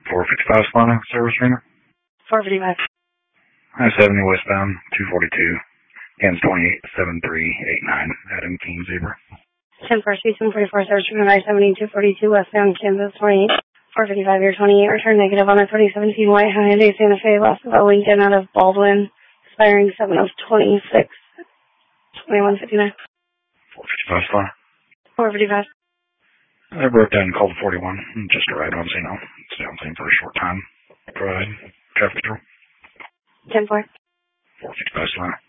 455 Solana, service trainer. 455. I-70 westbound, 242. Hands 287389, Adam King Zebra. 10 for 744, service trainer I-70, 242 westbound, Kansas 28. 455, year 28, return negative on a 2017 white Hyundai Santa Fe, lost about Lincoln out of Baldwin, expiring 7 of 26, 2159. 455 Solana. 455. I broke down and called 41. Just arrived on scene now. Stay on scene for a short time. Provide traffic control. 10-4. 455 Solana.